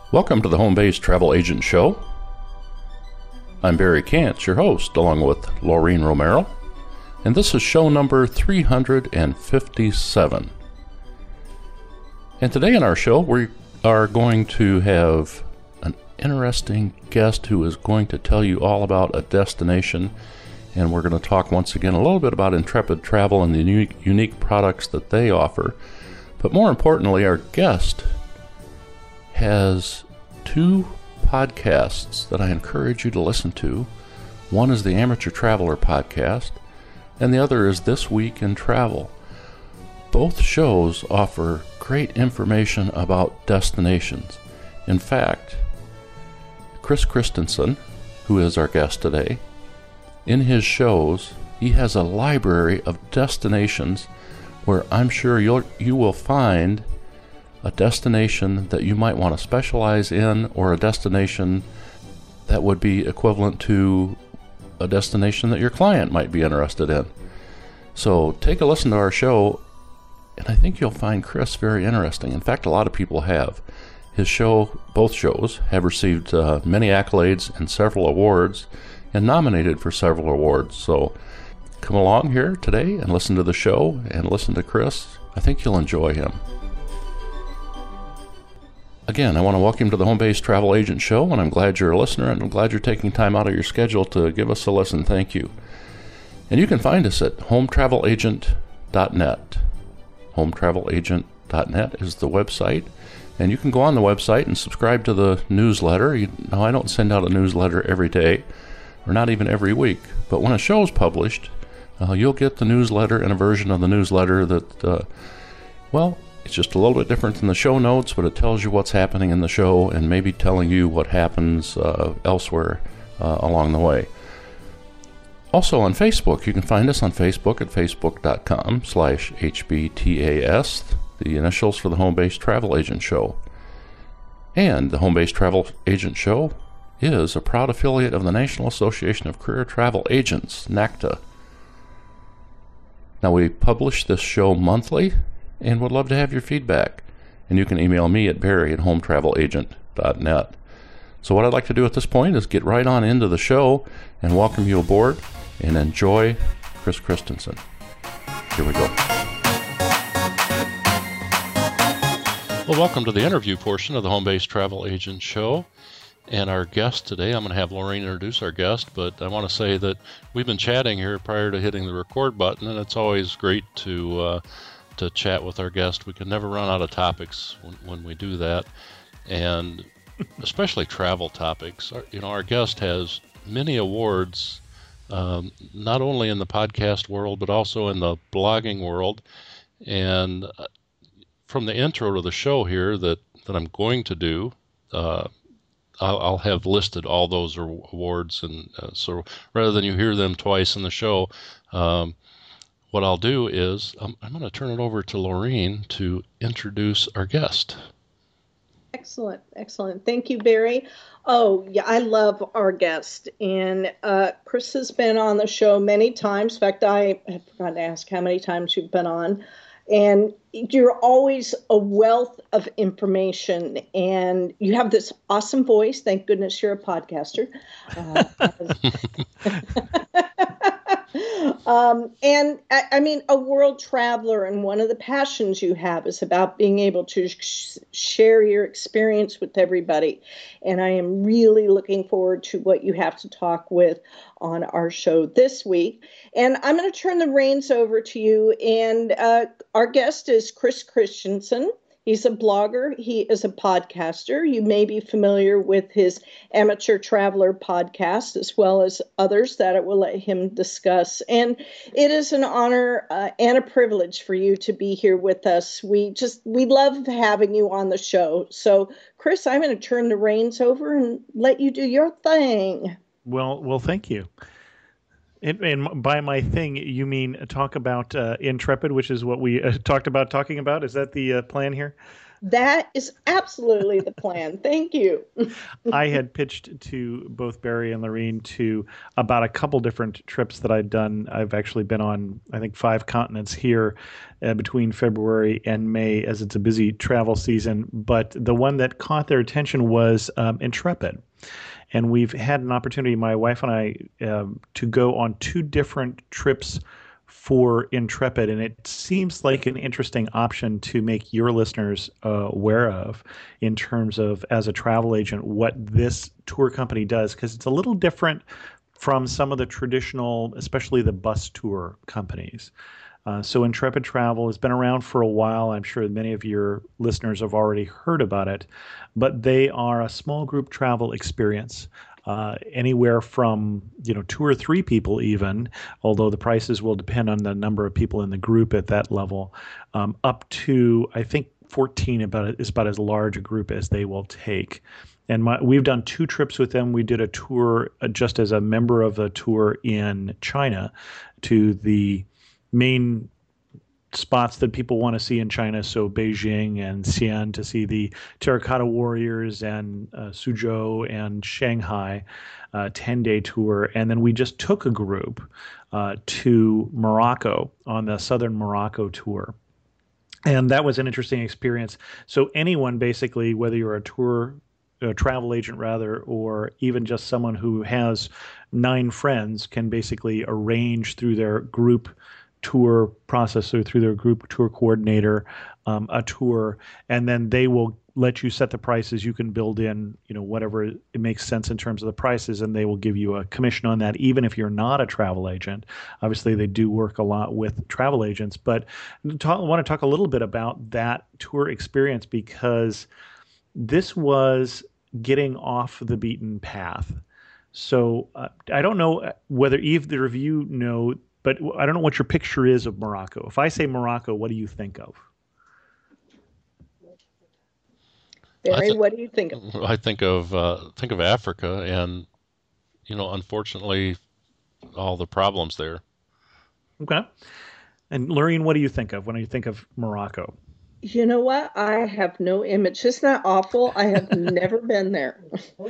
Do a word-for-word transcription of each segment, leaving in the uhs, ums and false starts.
Welcome to the Home Based Travel Agent Show. I'm Barry Kantz, your host, along with Laureen Romero, and this is show number three hundred fifty-seven. And today on our show, we are going to have an interesting guest who is going to tell you all about a destination, and we're going to talk once again a little bit about Intrepid Travel and the unique, unique products that they offer. But more importantly, our guest has two podcasts that I encourage you to listen to. One is the Amateur Traveler podcast, and the other is This Week in Travel. Both shows offer great information about destinations. In fact, Chris Christensen, who is our guest today, in his shows, he has a library of destinations where I'm sure you'll, you will find a destination that you might want to specialize in, or a destination that would be equivalent to a destination that your client might be interested in. So take a listen to our show, and I think you'll find Chris very interesting. In fact, a lot of people have. His show, both shows, have received uh, many accolades and several awards, and nominated for several awards. So come along here today and listen to the show and listen to Chris. I think you'll enjoy him. Again, I want to welcome you to the Home Based Travel Agent Show, and I'm glad you're a listener, and I'm glad you're taking time out of your schedule to give us a listen. Thank you. And you can find us at home travel agent dot net. home travel agent dot net is the website, and you can go on the website and subscribe to the newsletter. You know, I don't send out a newsletter every day, or not even every week, but when a show is published, uh, you'll get the newsletter and a version of the newsletter that, uh, well, it's just a little bit different than the show notes, but it tells you what's happening in the show and maybe telling you what happens uh, elsewhere uh, along the way. Also on Facebook, you can find us on Facebook at facebook.com slash HBTAS, the initials for the Home Based Travel Agent Show. And the Home Based Travel Agent Show is a proud affiliate of the National Association of Career Travel Agents, NACTA. Now, we publish this show monthly, and would love to have your feedback. And you can email me at barry at home travel agent dot net. So what I'd like to do at this point is get right on into the show and welcome you aboard and enjoy Chris Christensen. Here we go. Well, welcome to the interview portion of the Home Based Travel Agent Show. And our guest today, I'm going to have Laureen introduce our guest, but I want to say that we've been chatting here prior to hitting the record button, and it's always great to uh, to chat with our guest. We can never run out of topics when, when we do that, and especially travel topics. Our, you know, our guest has many awards, um, not only in the podcast world, but also in the blogging world. And from the intro to the show here that, that I'm going to do, uh, I'll, I'll have listed all those awards. And uh, so rather than you hear them twice in the show, um, what I'll do is I'm, I'm going to turn it over to Laureen to introduce our guest. Excellent, excellent. Thank you, Barry. Oh, yeah, I love our guest. And uh, Chris has been on the show many times. In fact, I have forgotten to ask how many times you've been on. And you're always a wealth of information. And you have this awesome voice. Thank goodness you're a podcaster. Uh, Um, and I, I mean, a world traveler, and one of the passions you have is about being able to sh- share your experience with everybody. And I am really looking forward to what you have to talk with on our show this week. And I'm going to turn the reins over to you. And uh, our guest is Chris Christensen. He's a blogger. He is a podcaster. You may be familiar with his Amateur Traveler podcast, as well as others that I will let him discuss. And it is an honor uh, and a privilege for you to be here with us. We just, we love having you on the show. So, Chris, I'm going to turn the reins over and let you do your thing. Well, well, thank you. And, and by my thing, you mean talk about uh, Intrepid, which is what we uh, talked about talking about? Is that the uh, plan here? That is absolutely the plan. Thank you. I had pitched to both Barry and Lorene to about a couple different trips that I'd done. I've actually been on, I think, five continents here uh, between February and May, as it's a busy travel season. But the one that caught their attention was um, Intrepid. And we've had an opportunity, my wife and I, um, to go on two different trips for Intrepid, and it seems like an interesting option to make your listeners uh, aware of in terms of, as a travel agent, what this tour company does, because it's a little different from some of the traditional, especially the bus tour companies. Uh, so Intrepid Travel has been around for a while. I'm sure many of your listeners have already heard about it, but they are a small group travel experience. Uh, anywhere from, you know, two or three people even, although the prices will depend on the number of people in the group at that level, um, up to, I think, fourteen about is about as large a group as they will take. And my, we've done two trips with them. We did a tour uh, just as a member of a tour in China to the main spots that people want to see in China, so Beijing and Xi'an to see the Terracotta Warriors, and uh, Suzhou and Shanghai, uh, ten-day tour. And then we just took a group uh, to Morocco on the Southern Morocco tour. And that was an interesting experience. So anyone, basically, whether you're a tour a travel agent rather, or even just someone who has nine friends, can basically arrange through their group tour process or through their group tour coordinator um, a tour, and then they will let you set the prices. You can build in, you know, whatever it makes sense in terms of the prices, and they will give you a commission on that, even if you're not a travel agent. Obviously, they do work a lot with travel agents, but talk, I want to talk a little bit about that tour experience, because this was getting off the beaten path. So uh, I don't know whether either of you know, but I don't know what your picture is of Morocco. If I say Morocco, what do you think of? Barry, th- what do you think of? I think of uh, think of Africa, and you know, unfortunately, all the problems there. Okay. And Lorene, what do you think of when you think of Morocco? You know what? I have no image. Isn't that awful? I have never been there.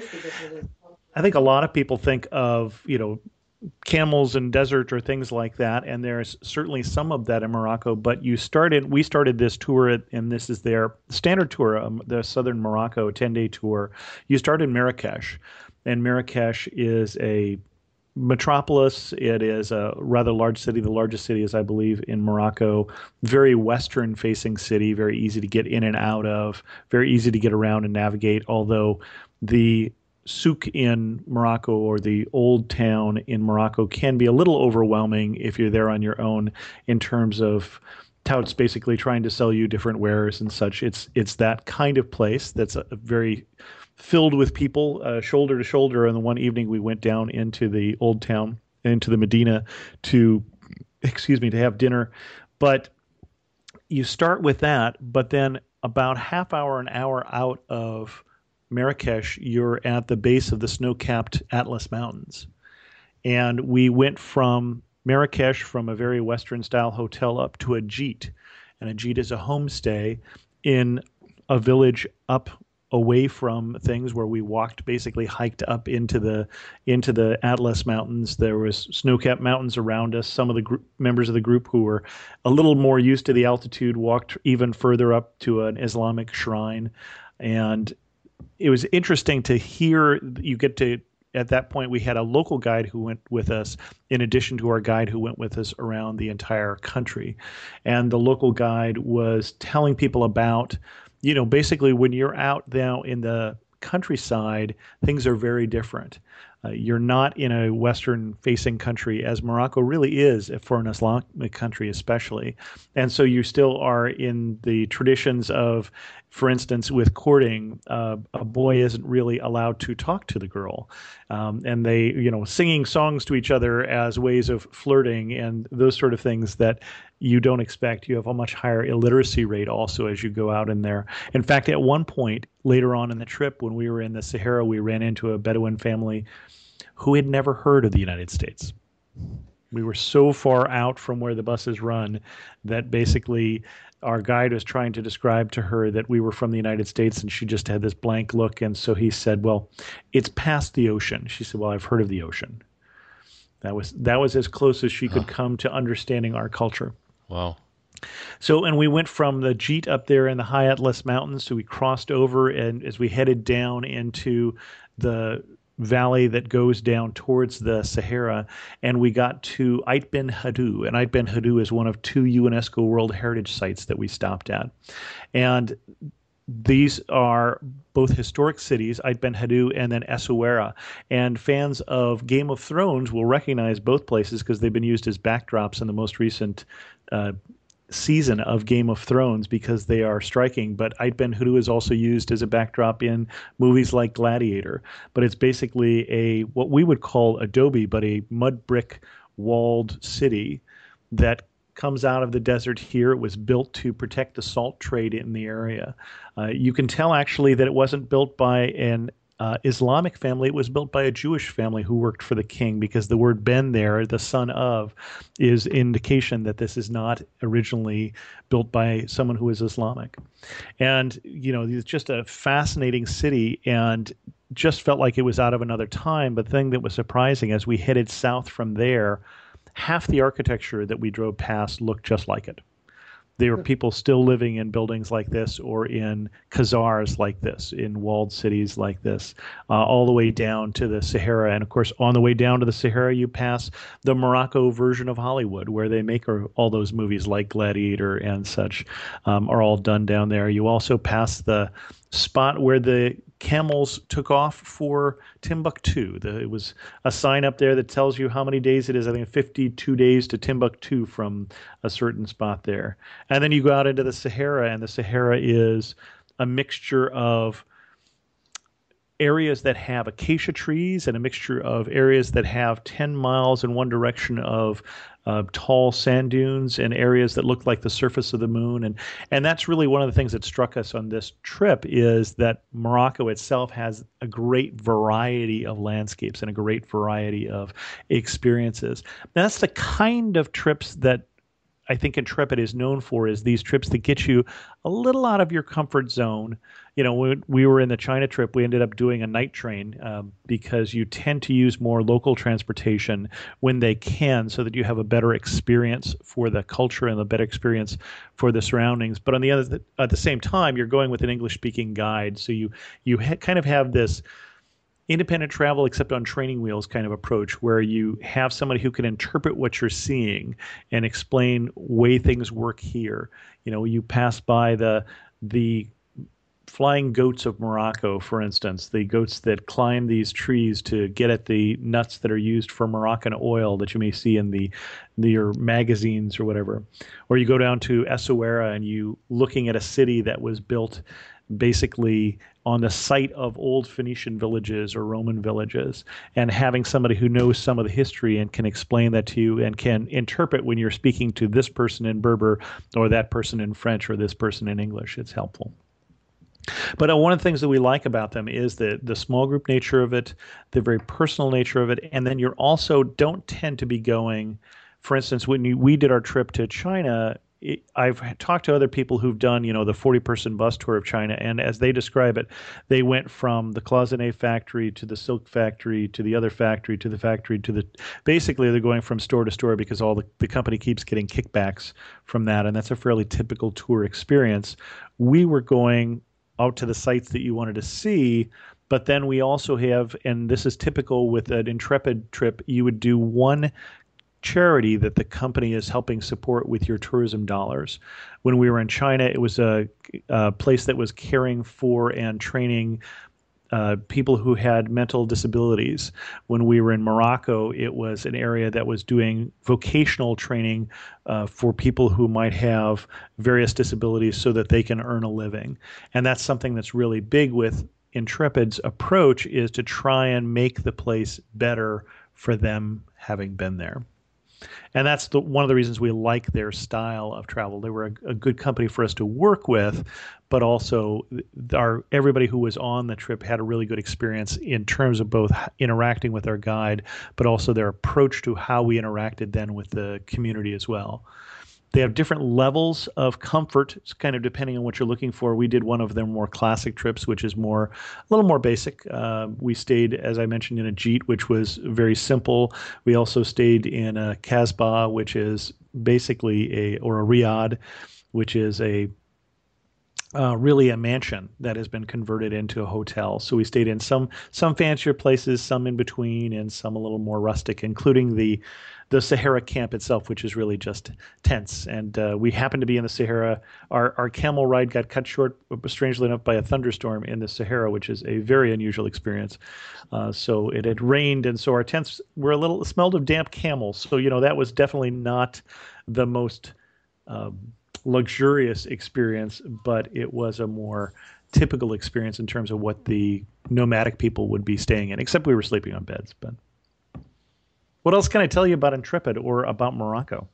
I think a lot of people think of, you know, camels and desert or things like that, and there's certainly some of that in Morocco. But you started, we started this tour, at, and this is their standard tour, um, the Southern Morocco ten-day tour. You start in Marrakesh, and Marrakesh is a metropolis. It is a rather large city. The largest city is, I believe, in Morocco. Very western-facing city, very easy to get in and out of, very easy to get around and navigate, although the souk in Morocco, or the old town in Morocco, can be a little overwhelming if you're there on your own, in terms of touts basically trying to sell you different wares and such. It's it's that kind of place that's a, a very filled with people, uh, shoulder to shoulder. And the one evening we went down into the old town, into the Medina, to, excuse me, to have dinner. But you start with that, but then about half hour, an hour out of Marrakesh, you're at the base of the snow-capped Atlas Mountains. And we went from Marrakesh, from a very Western-style hotel, up to a jeet. And a jeet is a homestay in a village up away from things, where we walked, basically hiked up into the into the Atlas Mountains. There was snow-capped mountains around us. Some of the group, members of the group who were a little more used to the altitude walked even further up to an Islamic shrine. And it was interesting to hear. You get to, at that point, we had a local guide who went with us, in addition to our guide who went with us around the entire country. And the local guide was telling people about, you know, basically when you're out now in the countryside, things are very different. Uh, you're not in a Western-facing country, as Morocco really is, for an Islamic country especially. And so you still are in the traditions of, for instance, with courting, uh, a boy isn't really allowed to talk to the girl. Um, and they, you know, singing songs to each other as ways of flirting and those sort of things that you don't expect. You have a much higher illiteracy rate also as you go out in there. In fact, at one point later on in the trip, when we were in the Sahara, we ran into a Bedouin family who had never heard of the United States. We were so far out from where the buses run that basically our guide was trying to describe to her that we were from the United States, and she just had this blank look. And so he said, well, it's past the ocean. She said, well, I've heard of the ocean. That was that was as close as she could huh. come to understanding our culture. Wow. So, and we went from the Jeet up there in the high Atlas Mountains. So we crossed over, and as we headed down into the valley that goes down towards the Sahara, and we got to Ait Ben Haddou. And Ait Ben Haddou is one of two UNESCO World Heritage Sites that we stopped at. And these are both historic cities, Ait Ben Haddou and then Essaouira. And fans of Game of Thrones will recognize both places because they've been used as backdrops in the most recent uh, season of Game of Thrones because they are striking. But Ait Ben Haddou is also used as a backdrop in movies like Gladiator. But it's basically a what we would call adobe, but a mud brick walled city that comes out of the desert here. It was built to protect the salt trade in the area. Uh, you can tell actually that it wasn't built by an Uh, Islamic family. It was built by a Jewish family who worked for the king, because the word Ben there, the son of, is indication that this is not originally built by someone who is Islamic. And, you know, it's just a fascinating city and just felt like it was out of another time. But the thing that was surprising, as we headed south from there, half the architecture that we drove past looked just like it. There were people still living in buildings like this or in khazars like this, in walled cities like this, uh, all the way down to the Sahara. And, of course, on the way down to the Sahara, you pass the Morocco version of Hollywood, where they make all those movies like Gladiator and such um, are all done down there. You also pass the spot where the camels took off for Timbuktu. The, it was a sign up there that tells you how many days it is. I think fifty-two days to Timbuktu from a certain spot there. And then you go out into the Sahara, and the Sahara is a mixture of areas that have acacia trees and a mixture of areas that have ten miles in one direction of uh, tall sand dunes and areas that look like the surface of the moon. And, and that's really one of the things that struck us on this trip, is that Morocco itself has a great variety of landscapes and a great variety of experiences. And that's the kind of trips that I think Intrepid is known for, is these trips that get you a little out of your comfort zone. You know, when we were in the China trip, we ended up doing a night train um, because you tend to use more local transportation when they can, so that you have a better experience for the culture and a better experience for the surroundings. But on the other, at the same time, you're going with an English-speaking guide, so you you ha- kind of have this independent travel except on training wheels kind of approach, where you have somebody who can interpret what you're seeing and explain way things work here. You know, you pass by the the flying goats of Morocco, for instance, the goats that climb these trees to get at the nuts that are used for Moroccan oil that you may see in the, the your magazines or whatever. Or you go down to Essaouira and you looking at a city that was built basically on the site of old Phoenician villages or Roman villages, and having somebody who knows some of the history and can explain that to you and can interpret when you're speaking to this person in Berber or that person in French or this person in English. It's helpful. But uh, one of the things that we like about them is the the small group nature of it, the very personal nature of it, and then you're also don't tend to be going, for instance, when you, we did our trip to China, it, I've talked to other people who've done, you know, the forty-person bus tour of China, and as they describe it, they went from the cloisonné factory to the silk factory to the other factory to the factory to the, basically they're going from store to store because all the, the company keeps getting kickbacks from that, and that's a fairly typical tour experience. We were going out to the sites that you wanted to see, but then we also have, and this is typical with an Intrepid trip, you would do one charity that the company is helping support with your tourism dollars. When we were in China, it was a, a place that was caring for and training uh, people who had mental disabilities. When we were in Morocco, it was an area that was doing vocational training uh, for people who might have various disabilities so that they can earn a living. And that's something that's really big with Intrepid's approach, is to try and make the place better for them having been there. And that's the, one of the reasons we like their style of travel. They were a, a good company for us to work with, but also our everybody who was on the trip had a really good experience in terms of both interacting with our guide, but also their approach to how we interacted then with the community as well. They have different levels of comfort. It's kind of depending on what you're looking for. We did one of their more classic trips, which is more a little more basic. Uh, we stayed, as I mentioned, in a jeet, which was very simple. We also stayed in a Casbah, which is basically a or a riad, which is a Uh, really a mansion that has been converted into a hotel. So we stayed in some some fancier places, some in between, and some a little more rustic, including the the Sahara camp itself, which is really just tents. And uh, we happened to be in the Sahara. Our our camel ride got cut short, strangely enough, by a thunderstorm in the Sahara, which is a very unusual experience. Uh, so it had rained, and so our tents were a little smelled of damp camels. So you know that was definitely not the most Um, luxurious experience, but it was a more typical experience in terms of what the nomadic people would be staying in, except we were sleeping on beds. But what else can I tell you about Intrepid or about Morocco?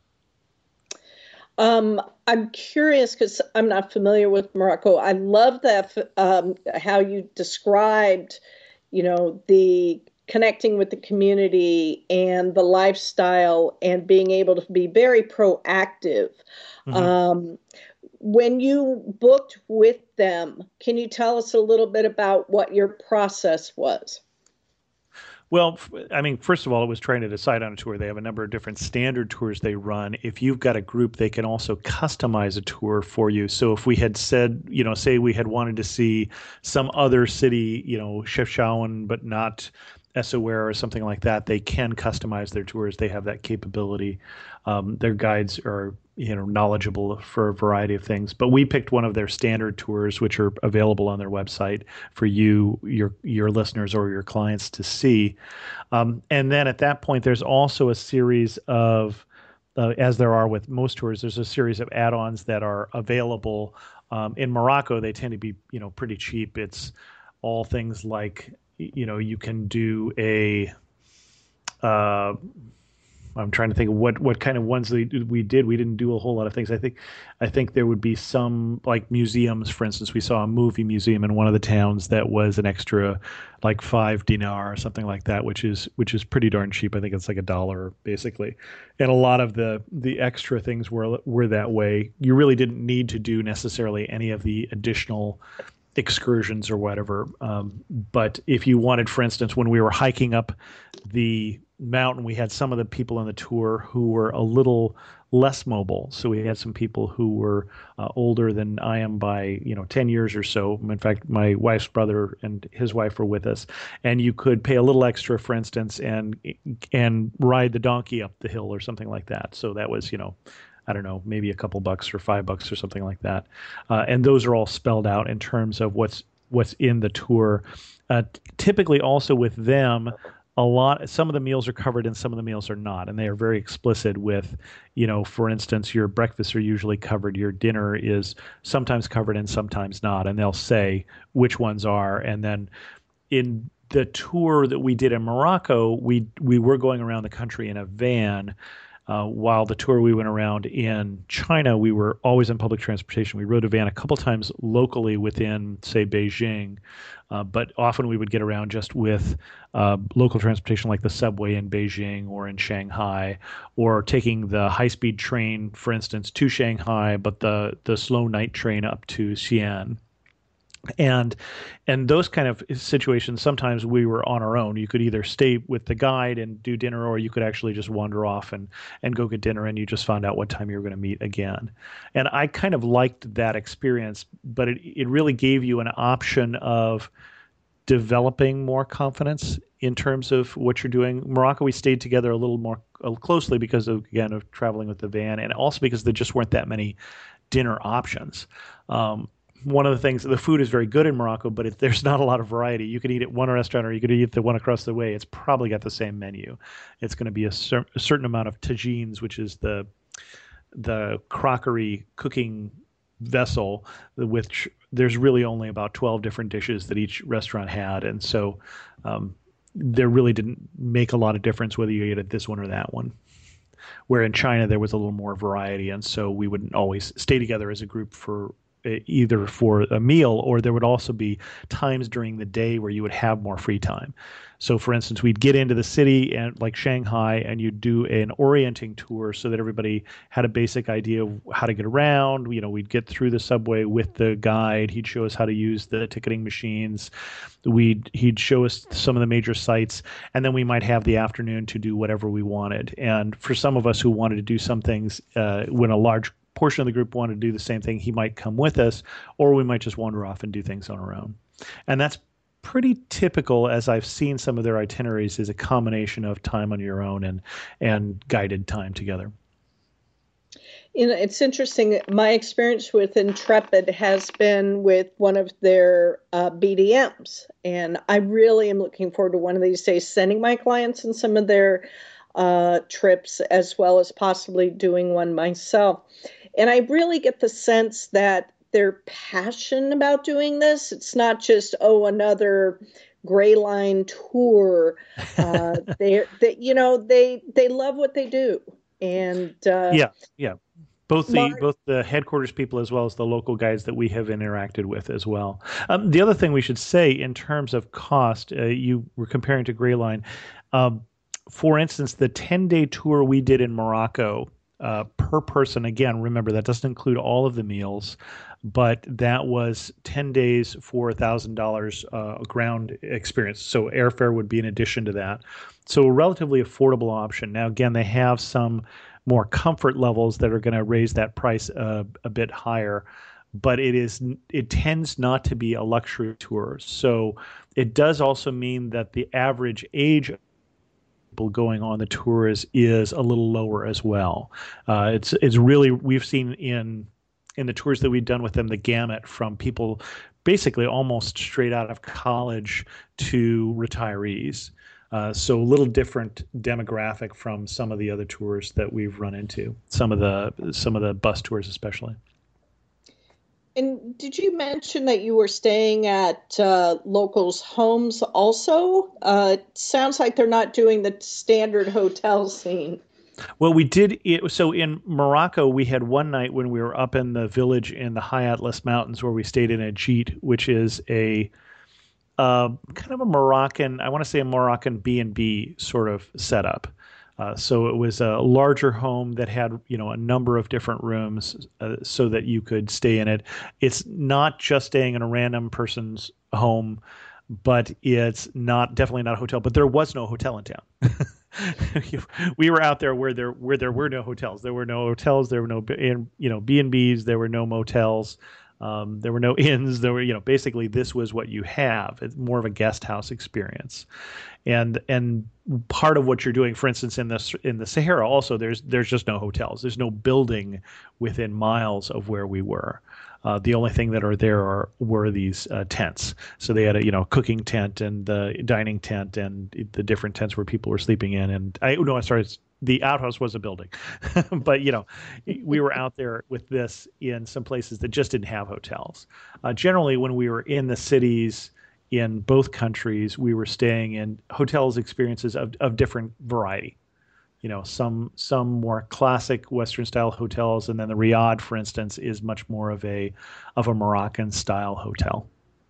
Um, I'm curious because I'm not familiar with Morocco. I love that um, how you described, you know, the connecting with the community and the lifestyle and being able to be very proactive. Mm-hmm. Um, when you booked with them, can you tell us a little bit about what your process was? Well, I mean, first of all, it was trying to decide on a tour. They have a number of different standard tours they run. If you've got a group, they can also customize a tour for you. So if we had said, you know, say we had wanted to see some other city, you know, Chefchaouen, but not Essaouira or something like that, they can customize their tours. They have that capability. Um, their guides are, you know, knowledgeable for a variety of things. But we picked one of their standard tours, which are available on their website for you, your your listeners, or your clients to see. Um, and then at that point, there's also a series of, uh, as there are with most tours, there's a series of add-ons that are available. Um, in Morocco, they tend to be, you know, pretty cheap. It's all things like, you know, you can do a, uh, I'm trying to think of what, what kind of ones we did. We didn't do a whole lot of things. I think, I think there would be some like museums, for instance. We saw a movie museum in one of the towns that was an extra, like five dinar or something like that, which is which is pretty darn cheap. I think it's like a dollar basically. And a lot of the the extra things were were that way. You really didn't need to do necessarily any of the additional excursions or whatever. Um, but if you wanted, for instance, when we were hiking up the mountain, we had some of the people on the tour who were a little less mobile. So we had some people who were uh, older than I am by, you know, ten years or so. In fact, my wife's brother and his wife were with us, and you could pay a little extra, for instance, and and ride the donkey up the hill or something like that. So that was, you know, I don't know, maybe a couple bucks or five bucks or something like that. Uh, and those are all spelled out in terms of what's what's in the tour. Uh, typically also with them, a lot, some of the meals are covered and some of the meals are not. And they are very explicit with, you know, for instance, your breakfasts are usually covered. Your dinner is sometimes covered and sometimes not. And they'll say which ones are. And then in the tour that we did in Morocco, we we were going around the country in a van. Uh, while the tour we went around in China, we were always in public transportation. We rode a van a couple times locally within, say, Beijing, uh, but often we would get around just with uh, local transportation like the subway in Beijing or in Shanghai, or taking the high-speed train, for instance, to Shanghai, but the, the slow night train up to Xi'an. And and those kind of situations, sometimes we were on our own. You could either stay with the guide and do dinner, or you could actually just wander off and, and go get dinner, and you just found out what time you were going to meet again. And I kind of liked that experience, but it, it really gave you an option of developing more confidence in terms of what you're doing. Morocco, we stayed together a little more closely because of, again, of traveling with the van, and also because there just weren't that many dinner options. Um, One of the things, the food is very good in Morocco, but it, there's not a lot of variety. You could eat at one restaurant or you could eat at the one across the way. It's probably got the same menu. It's going to be a, cer- a certain amount of tagines, which is the the crockery cooking vessel, which there's really only about twelve different dishes that each restaurant had. And so um, there really didn't make a lot of difference whether you ate at this one or that one. where in China there was a little more variety, and so we wouldn't always stay together as a group for either for a meal, or there would also be times during the day where you would have more free time. So for instance, we'd get into the city and like Shanghai, and you'd do an orienting tour so that everybody had a basic idea of how to get around. You know, we'd get through the subway with the guide. He'd show us how to use the ticketing machines. We'd he'd show us some of the major sites, and then we might have the afternoon to do whatever we wanted. And for some of us who wanted to do some things, uh, when a large portion of the group wanted to do the same thing, he might come with us, or we might just wander off and do things on our own. And that's pretty typical, as I've seen some of their itineraries, is a combination of time on your own and and guided time together. You know, it's interesting. My experience with Intrepid has been with one of their uh, B D Ms, and I really am looking forward to one of these days sending my clients in some of their uh, trips, as well as possibly doing one myself. And I really get the sense that they're passionate about doing this. It's not just, oh, another Gray Line tour. Uh, they, they, you know, they they love what they do. And uh, yeah, yeah. Both the Mark, both the headquarters people as well as the local guys that we have interacted with as well. Um, the other thing we should say in terms of cost, uh, you were comparing to Gray Line. Um, for instance, the ten-day tour we did in Morocco, Uh, per person, again, remember that doesn't include all of the meals, but that was ten days for one thousand dollars uh, ground experience. So airfare would be in addition to that. So a relatively affordable option. Now, again, they have some more comfort levels that are going to raise that price uh, a bit higher, but it is it tends not to be a luxury tour. So it does also mean that the average age people going on the tours is a little lower as well. Uh, it's it's really, we've seen in in the tours that we've done with them, the gamut from people basically almost straight out of college to retirees. Uh, so a little different demographic from some of the other tours that we've run into, some of the some of the bus tours especially. And did you mention that you were staying at uh, locals' homes also? Uh, it sounds like they're not doing the standard hotel scene. Well, we did it. So in Morocco, we had one night when we were up in the village in the High Atlas Mountains where we stayed in a jeet, which is a uh, kind of a Moroccan, I want to say a Moroccan B and B sort of setup. Uh, so it was a larger home that had, you know, a number of different rooms uh, so that you could stay in it. It's not just staying in a random person's home, but it's not definitely not a hotel. But there was no hotel in town. We were out there where there where there were no hotels. There were no hotels. There were no, you know, B and Bs. There were no motels. Um, there were no inns. There were, you know, basically this was what you have. It's more of a guest house experience, and and part of what you're doing, for instance, in the in the Sahara, also there's there's just no hotels. There's no building within miles of where we were. Uh, the only thing that are there are were these uh, tents. So they had a you know cooking tent and the dining tent and the different tents where people were sleeping in. And I no, I sorry. The outhouse was a building, but you know, we were out there with this in some places that just didn't have hotels. Uh, generally, when we were in the cities in both countries, we were staying in hotels experiences of, of different variety. You know, some some more classic Western style hotels, and then the Riyadh, for instance, is much more of a of a Moroccan style hotel.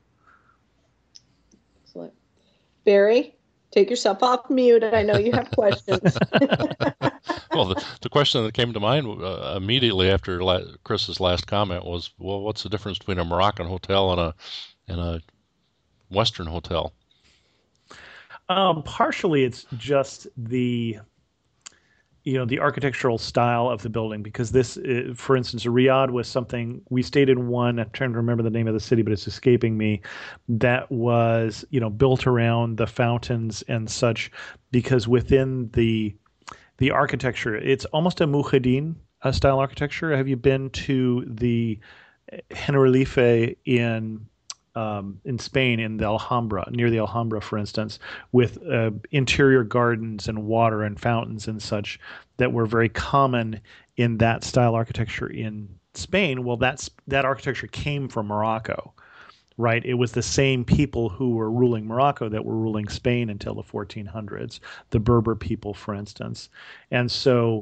Excellent. Barry, take yourself off mute. I know you have questions. Well, the, the question that came to mind uh, immediately after la- Chris's last comment was, well, what's the difference between a Moroccan hotel and a and a Western hotel? Um, partially, it's just the you know the architectural style of the building, because this, uh, for instance, Riyadh was something we stayed in one. I'm trying to remember the name of the city, but it's escaping me. That was you know built around the fountains and such, because within the the architecture, it's almost a Mujahideen uh, style architecture. Have you been to the Generalife in um, in Spain, in the Alhambra, near the Alhambra, for instance, with uh, interior gardens and water and fountains and such that were very common in that style architecture in Spain? Well, that's that architecture came from Morocco. Right, it was the same people who were ruling Morocco that were ruling Spain until the fourteen hundreds, the Berber people, for instance. And so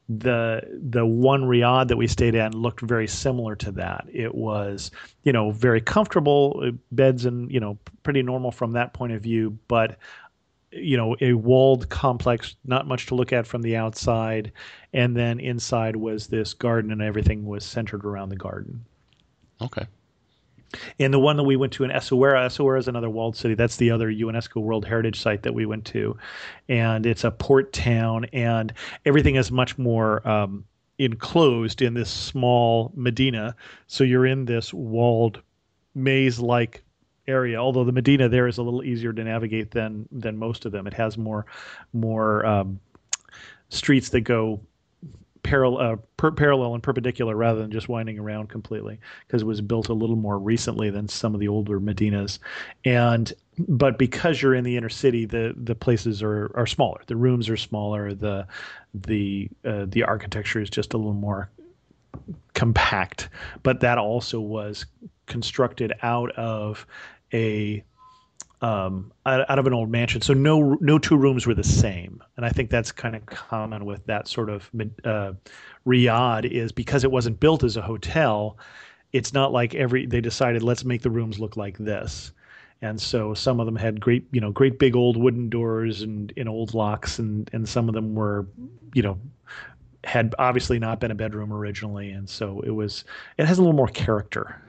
the the one riad that we stayed in looked very similar to that. It was, you know, very comfortable beds and, you know, pretty normal from that point of view, but you know, a walled complex, not much to look at from the outside, and then inside was this garden, and everything was centered around the garden. Okay. And the one that we went to in Essaouira, Essaouira is another walled city. That's the other UNESCO World Heritage Site that we went to. And it's a port town, and everything is much more um, enclosed in this small Medina. So you're in this walled maze-like area, although the Medina there is a little easier to navigate than than most of them. It has more more um, streets that go parallel, uh, per- parallel and perpendicular rather than just winding around completely, because it was built a little more recently than some of the older Medinas. And but because you're in the inner city, the the places are are smaller. The rooms are smaller. The the uh, the architecture is just a little more compact. But that also was constructed out of a um, out of an old mansion. So no no two rooms were the same. And I think that's kind of common with that sort of uh, riad, is because it wasn't built as a hotel, it's not like every they decided let's make the rooms look like this. And so some of them had great, you know, great big old wooden doors and, and old locks, and, and some of them were, you know, had obviously not been a bedroom originally. And so it was, it has a little more character.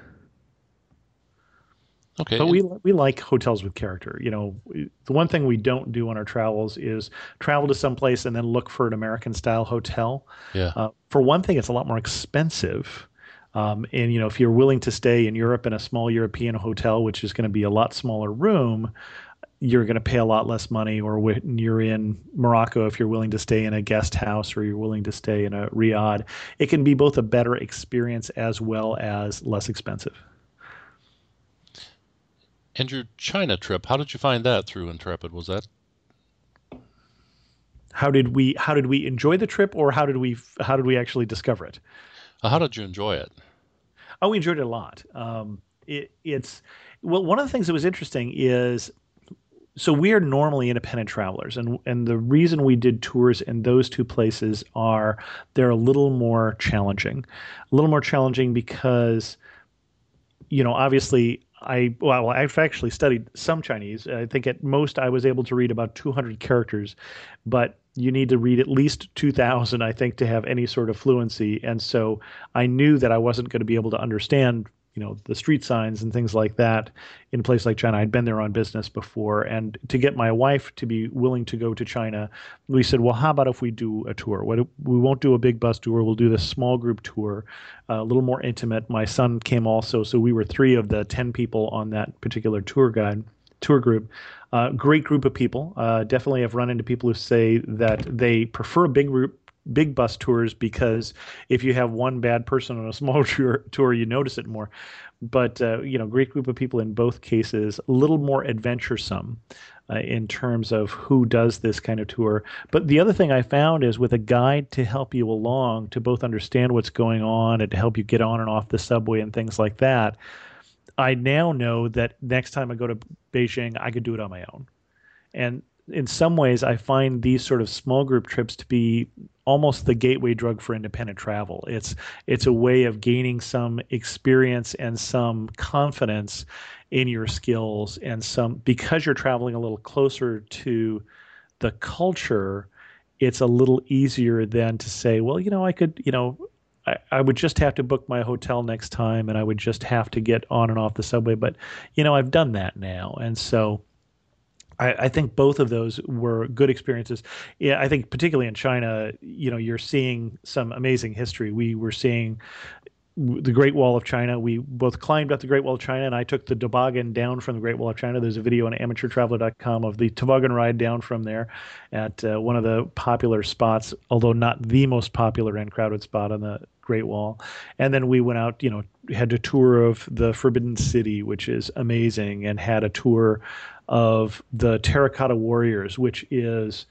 Okay. But we we like hotels with character. You know, the one thing we don't do on our travels is travel to some place and then look for an American style hotel. Yeah. Uh, for one thing, it's a lot more expensive. Um, and, you know, if you're willing to stay in Europe in a small European hotel, which is going to be a lot smaller room, you're going to pay a lot less money. Or when you're in Morocco, if you're willing to stay in a guest house or you're willing to stay in a riad, it can be both a better experience as well as less expensive. And your China trip, how did you find that through Intrepid? Was that? How did we how did we enjoy the trip, or how did we how did we actually discover it? Uh, how did you enjoy it? Oh, we enjoyed it a lot. Um, it, it's well, one of the things that was interesting is, so we are normally independent travelers, and and the reason we did tours in those two places are they're a little more challenging, a little more challenging because, you know, obviously. I well, I've actually studied some Chinese. I think at most I was able to read about two hundred characters, but you need to read at least two thousand, I think, to have any sort of fluency. And so I knew that I wasn't going to be able to understand, you know, the street signs and things like that in a place like China. I'd been there on business before. And to get my wife to be willing to go to China, we said, well, how about if we do a tour? What, we won't do a big bus tour. We'll do this small group tour, uh, a little more intimate. My son came also. So we were three of the ten people on that particular tour guide, tour group. Uh, great group of people. Uh, definitely have run into people who say that they prefer a big group, big bus tours, because if you have one bad person on a small tour, tour you notice it more. But, uh, you know, great group of people in both cases, a little more adventuresome uh, in terms of who does this kind of tour. But the other thing I found is with a guide to help you along, to both understand what's going on and to help you get on and off the subway and things like that, I now know that next time I go to Beijing, I could do it on my own. And in some ways, I find these sort of small group trips to be almost the gateway drug for independent travel. It's it's a way of gaining some experience and some confidence in your skills, and some, because you're traveling a little closer to the culture, it's a little easier than to say, well, you know, I could, you know, I, I would just have to book my hotel next time, and I would just have to get on and off the subway. But, you know, I've done that now. And so I, I think both of those were good experiences. Yeah, I think particularly in China, you know, you're seeing some amazing history. We were seeing the Great Wall of China. We both climbed up the Great Wall of China, and I took the toboggan down from the Great Wall of China. There's a video on amateur traveler dot com of the toboggan ride down from there at uh, one of the popular spots, although not the most popular and crowded spot on the Great Wall. And then we went out, you know, had a tour of the Forbidden City, which is amazing, and had a tour of the Terracotta Warriors, which is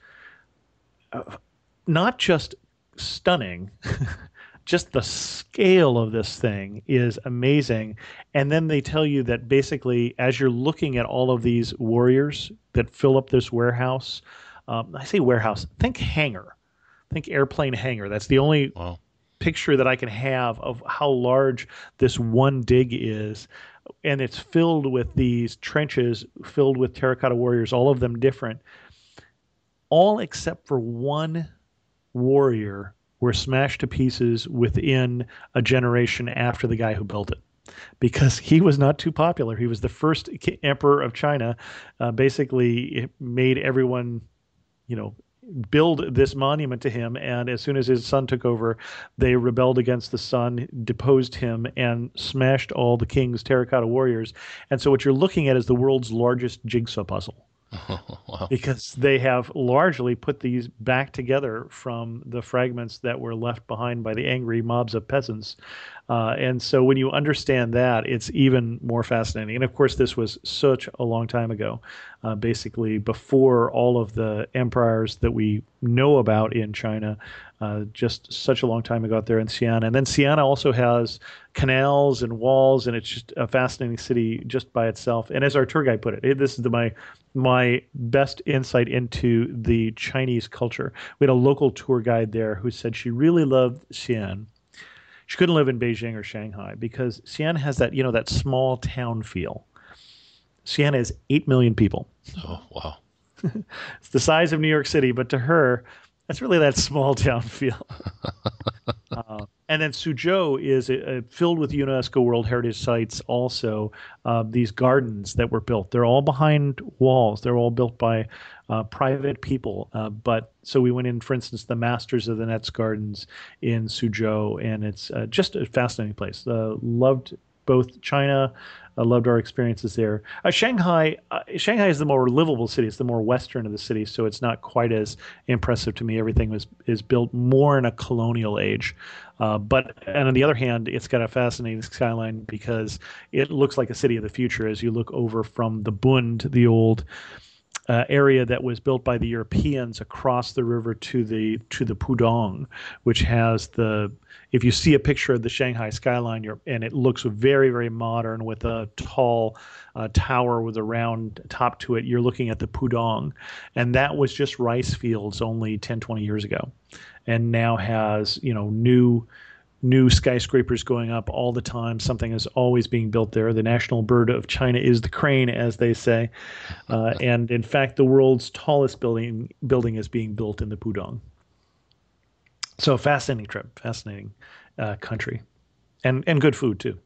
uh, not just stunning, just the scale of this thing is amazing. And then they tell you that basically, as you're looking at all of these warriors that fill up this warehouse, um, I say warehouse, think hangar. think airplane hangar. That's the only Wow. picture that I can have of how large this one dig is. And it's filled with these trenches filled with terracotta warriors, all of them different. All except for one warrior were smashed to pieces within a generation after the guy who built it, because he was not too popular. He was the first emperor of China. Uh, basically, it made everyone, you know, build this monument to him. And as soon as his son took over, they rebelled against the son, deposed him, and smashed all the king's terracotta warriors. And so what you're looking at is the world's largest jigsaw puzzle. Wow. Because they have largely put these back together from the fragments that were left behind by the angry mobs of peasants. Uh, and so when you understand that, it's even more fascinating. And of course, this was such a long time ago, uh, basically before all of the empires that we know about in China, uh, just such a long time ago out there in Xi'an. And then Xi'an also has canals and walls, and it's just a fascinating city just by itself. And as our tour guide put it, it this is the, my my best insight into the Chinese culture. We had a local tour guide there who said she really loved Xi'an. She couldn't live in Beijing or Shanghai because Xi'an has that, you know, that small town feel. Xi'an has eight million people. Oh, wow. It's the size of New York City, but to her, that's really that small town feel. uh, and then Suzhou is uh, filled with UNESCO World Heritage Sites also, uh, these gardens that were built. They're all behind walls. They're all built by uh, private people. Uh, but so we went in, for instance, the Masters of the Nets Gardens in Suzhou, and it's uh, just a fascinating place. Uh, loved both China. I loved our experiences there. Uh, Shanghai, uh, Shanghai is the more livable city. It's the more western of the cities, so it's not quite as impressive to me. Everything was is built more in a colonial age. Uh, but and on the other hand, it's got a fascinating skyline because it looks like a city of the future as you look over from the Bund, the old Uh, area that was built by the Europeans across the river to the to the Pudong, which has the, if you see a picture of the Shanghai skyline, you're, and it looks very, very modern with a tall uh, tower with a round top to it, you're looking at the Pudong. And that was just rice fields only ten, twenty years ago, and now has, you know, new new skyscrapers going up all the time. Something is always being built there. The national bird of China is the crane, as they say. Uh, and in fact, the world's tallest building building is being built in the Pudong. So a fascinating trip, fascinating uh, country, and, and good food too.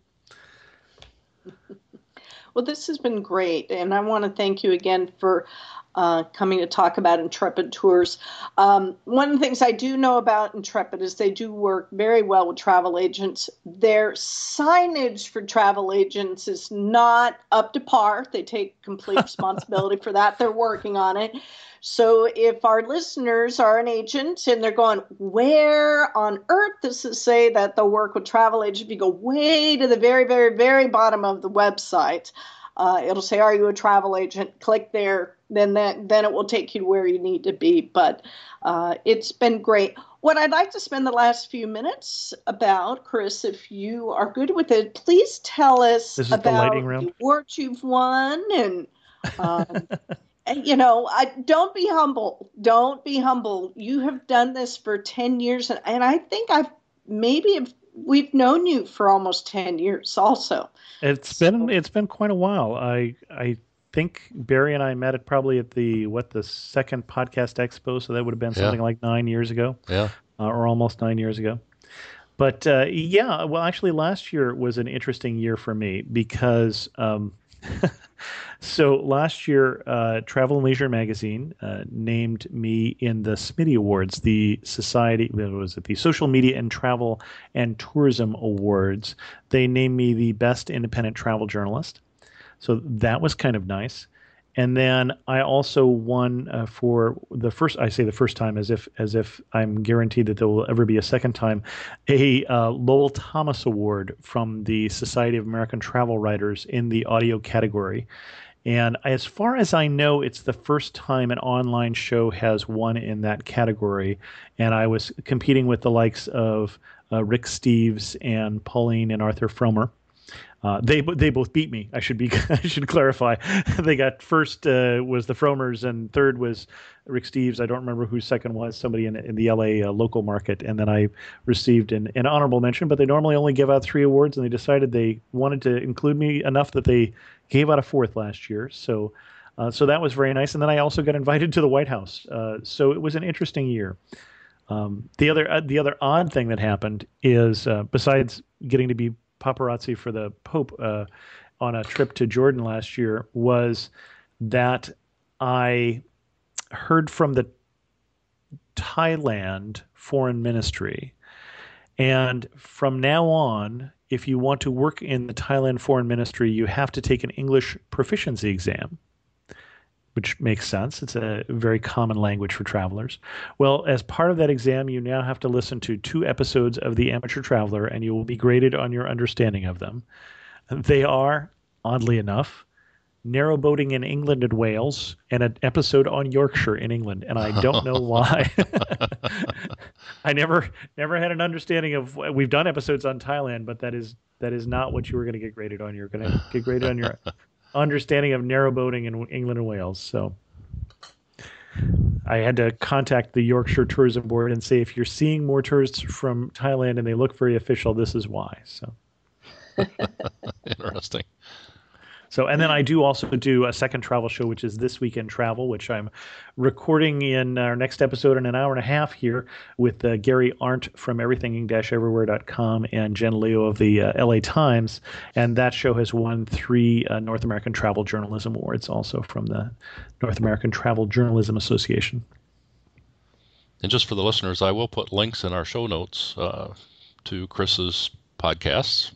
Well, this has been great, and I want to thank you again for uh, coming to talk about Intrepid Tours. Um, one of the things I do know about Intrepid is they do work very well with travel agents. Their signage for travel agents is not up to par. They take complete responsibility for that. They're working on it. So if our listeners are an agent and they're going, where on earth does it say that they'll work with travel agents? If you go way to the very, very, very bottom of the website, uh, it'll say, are you a travel agent? Click there. Then that, then it will take you to where you need to be. But uh, it's been great. What I'd like to spend the last few minutes about, Chris, if you are good with it, please tell us This is the about lightning round. the awards you've won and um, And, you know, I, don't be humble. Don't be humble. You have done this for ten years. And, and I think I've maybe have, we've known you for almost ten years also. It's So- been it's been quite a while. I I think Barry and I met it probably at the what the second podcast expo, so that would have been something Yeah. like nine years ago, Yeah. uh, or almost nine years ago. But uh, yeah, well, actually, last year was an interesting year for me because. Um, So last year, uh, Travel and Leisure magazine uh, named me in the Smitty Awards, the Society, what was it, the Social Media and Travel and Tourism Awards. They named me the best independent travel journalist. So that was kind of nice. And then I also won uh, for the first, I say the first time as if as if I'm guaranteed that there will ever be a second time, a uh, Lowell Thomas Award from the Society of American Travel Writers in the audio category. And as far as I know, it's the first time an online show has won in that category. And I was competing with the likes of uh, Rick Steves and Pauline and Arthur Fromer. Uh, they they both beat me. I should be I should clarify. They got first uh, was the Fromers, and third was Rick Steves. I don't remember who second was. Somebody in in the L A uh, local market, and then I received an, an honorable mention. But they normally only give out three awards, and they decided they wanted to include me enough that they gave out a fourth last year. So. Uh, so that was very nice. And then I also got invited to the White House. Uh, so it was an interesting year. Um, the other uh, the other odd thing that happened is, uh, besides getting to be paparazzi for the Pope uh, on a trip to Jordan last year, was that I heard from the Thailand Foreign Ministry. And from now on, if you want to work in the Thailand Foreign Ministry, you have to take an English proficiency exam, which makes sense. It's a very common language for travelers. Well, as part of that exam, you now have to listen to two episodes of The Amateur Traveler, and you will be graded on your understanding of them. They are, oddly enough, Narrowboating in England and Wales, and an episode on Yorkshire in England, and I don't know why. I never never had an understanding of. We've done episodes on Thailand, but that is that is not what you were going to get graded on. You're going to get graded on your understanding of narrowboating in England and Wales. So I had to contact the Yorkshire Tourism Board and say, if you're seeing more tourists from Thailand and they look very official, this is why. So interesting. So, and then I do also do a second travel show, which is This Week in Travel, which I'm recording in our next episode in an hour and a half here with uh, Gary Arndt from everything dash everywhere dot com and Jen Leo of the uh, L A Times. And that show has won three uh, North American Travel Journalism Awards, also from the North American Travel Journalism Association. And just for the listeners, I will put links in our show notes uh, to Chris's podcasts.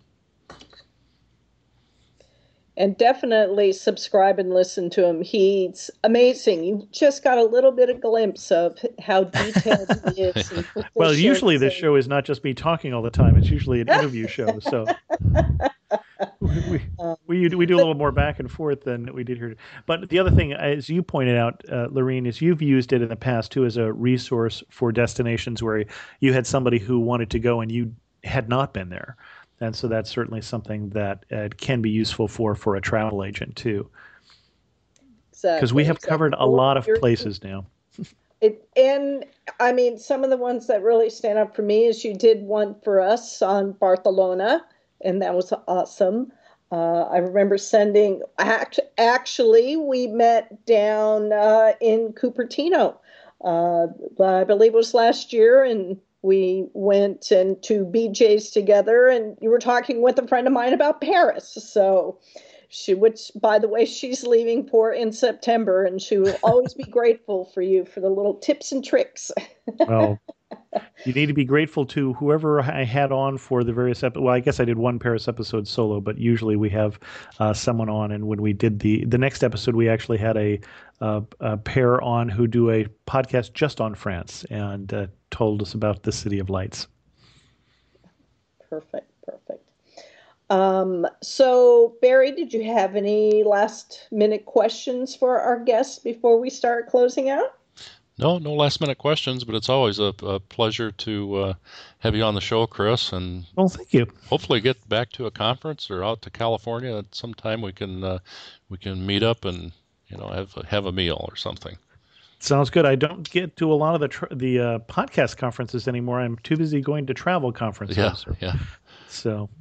And definitely subscribe and listen to him. He's amazing. You just got a little bit of glimpse of how detailed he is. And well, usually this show is not just me talking all the time. It's usually an interview show. So we, we, we, we do a little more back and forth than we did here. But the other thing, as you pointed out, uh, Lorene, is you've used it in the past, too, as a resource for destinations where you had somebody who wanted to go and you had not been there. And so that's certainly something that uh, can be useful for for a travel agent, too. Because exactly. we have exactly. covered a lot of places now. It, and, I mean, some of the ones that really stand out for me is you did one for us on Barcelona, and that was awesome. Uh, I remember sending, act, actually, we met down uh, in Cupertino. Uh, I believe it was last year, and we went into B J's together, and you were talking with a friend of mine about Paris. So she, which, by the way, she's leaving for in September, and she will always be grateful for you for the little tips and tricks. Well, you need to be grateful to whoever I had on for the various episodes. Well, I guess I did one Paris episode solo, but usually we have uh, someone on. And when we did the the next episode, we actually had a, uh, a pair on who do a podcast just on France and uh, told us about the City of Lights. Perfect, perfect. Um, so, Barry, did you have any last minute questions for our guests before we start closing out? No, no last minute questions, but it's always a, a pleasure to uh, have you on the show, Chris. And well, thank you. Hopefully, get back to a conference or out to California at some time. We can uh, we can meet up and you know have have a meal or something. Sounds good. I don't get to a lot of the tr- the uh, podcast conferences anymore. I'm too busy going to travel conferences. Yeah, yeah. So,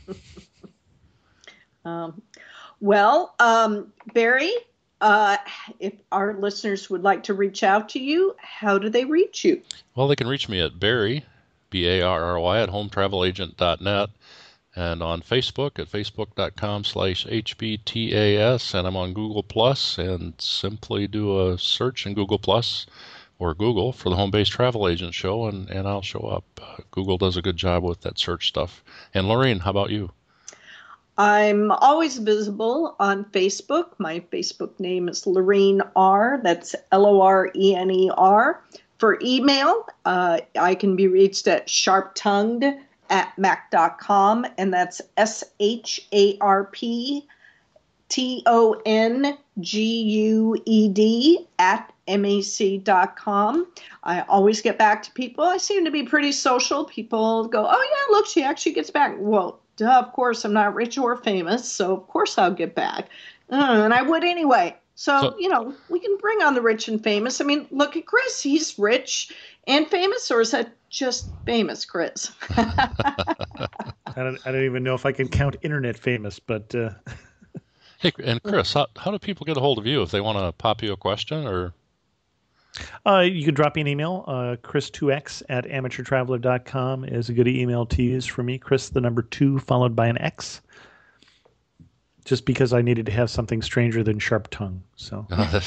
um, well, um, Barry. Uh, if our listeners would like to reach out to you, how do they reach you? Well, they can reach me at Barry, B A R R Y, at home travel agent dot net, and on Facebook at facebook dot com slash H B T A S, and I'm on Google Plus, and simply do a search in Google Plus or Google for the Home Based Travel Agent Show, and, and I'll show up. Uh, Google does a good job with that search stuff. And Lorene, how about you? I'm always visible on Facebook. My Facebook name is Lorene R. That's L O R E N E R. For email, uh, I can be reached at sharp-tongued at mac dot com, and that's S H A R P T O N G U E D at M A C dot com. I always get back to people. I seem to be pretty social. People go, oh, yeah, look, she actually gets back. Well, duh, of course, I'm not rich or famous, so of course I'll get back. Uh, and I would anyway. So, so, you know, we can bring on the rich and famous. I mean, look at Chris. He's rich and famous, or is that just famous, Chris? I don't I don't even know if I can count internet famous, but... Uh... Hey, and Chris, how, how do people get a hold of you if they want to pop you a question? Or uh, you can drop me an email. Uh, Chris two X at amateur traveler dot com is a good email to use for me. Chris, the number two, followed by an X. Just because I needed to have something stranger than sharp tongue. So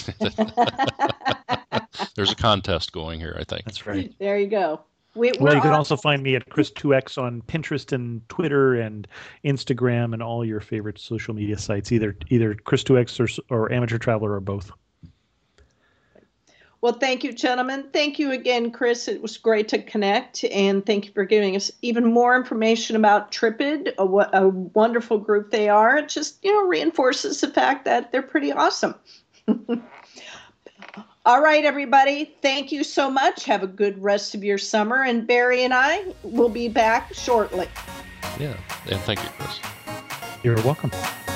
there's a contest going here, I think. That's right. There you go. We, well, you can also find me at Chris two X on Pinterest and Twitter and Instagram and all your favorite social media sites, either either Chris two X or, or Amateur Traveler or both. Well, thank you, gentlemen. Thank you again, Chris. It was great to connect, and thank you for giving us even more information about Tripid, a, a wonderful group they are. It just, you know, reinforces the fact that they're pretty awesome. All right, everybody. Thank you so much. Have a good rest of your summer, and Barry and I will be back shortly. Yeah, and thank you, Chris. You're welcome.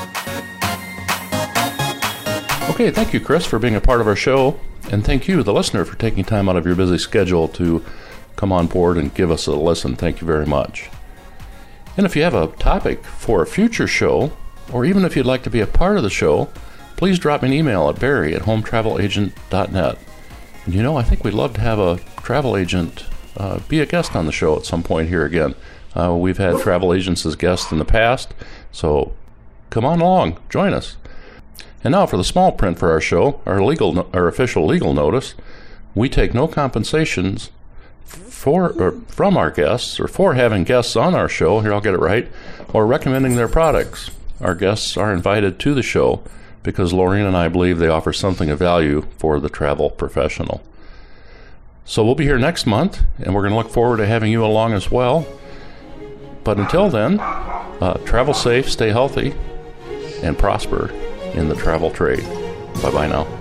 Okay, thank you, Chris, for being a part of our show. And thank you, the listener, for taking time out of your busy schedule to come on board and give us a listen. Thank you very much. And if you have a topic for a future show, or even if you'd like to be a part of the show, please drop me an email at barry at home travel agent dot net. And you know, I think we'd love to have a travel agent uh, be a guest on the show at some point here again. Uh, we've had travel agents as guests in the past, so come on along, join us. And now for the small print for our show, our legal, our official legal notice. We take no compensations for or from our guests or for having guests on our show, here I'll get it right, or recommending their products. Our guests are invited to the show because Laureen and I believe they offer something of value for the travel professional. So we'll be here next month, and we're going to look forward to having you along as well. But until then, uh, travel safe, stay healthy, and prosper in the travel trade. Bye-bye now.